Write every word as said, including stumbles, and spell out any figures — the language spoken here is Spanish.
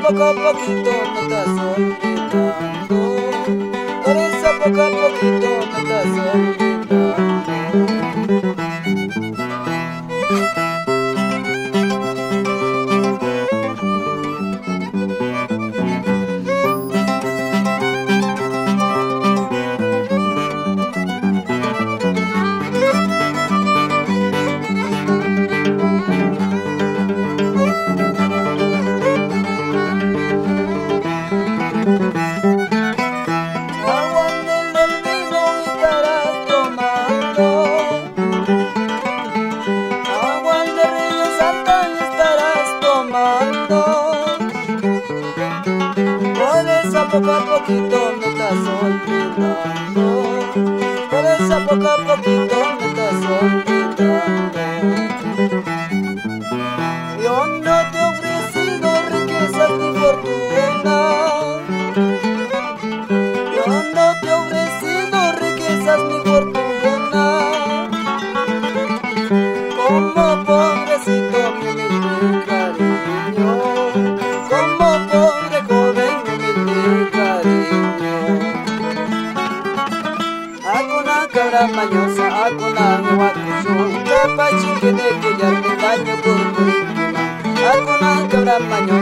poco a poquito me estás olvidando. Por eso poco a poquito me estás olvidando. Poco a poquito me estás olvidando. Por eso poco a poquito me estás olvidando. Yo no te he ofrecido riquezas ni fortuna. Yo no te he ofrecido riquezas ni fortuna. Como pobrecito mi humilde cariño, como pobre joven mi humilde cariño. Hakuna cabra mañosa, hakuna huacucho, capachín que de collar de daño por por. Hakuna cabra mañosa.